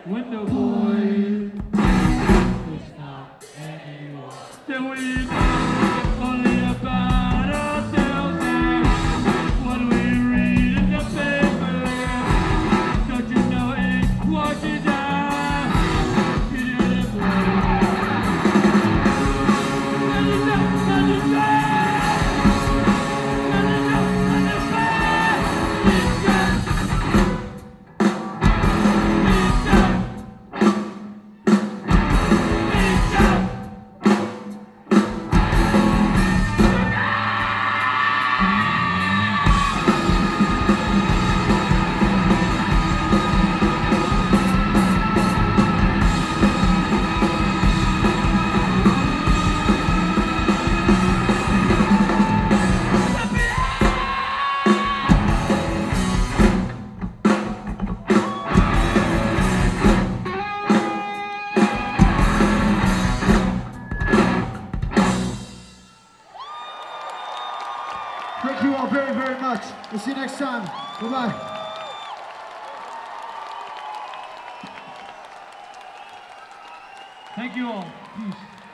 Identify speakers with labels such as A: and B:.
A: Window boy. It's not anymore. Then we talk only about ourselves and what we read in the paper. Don't you know it washes out? Beautiful.
B: Thank you all very, very much. We'll see you next time. Bye-bye.
A: Thank you all. Peace.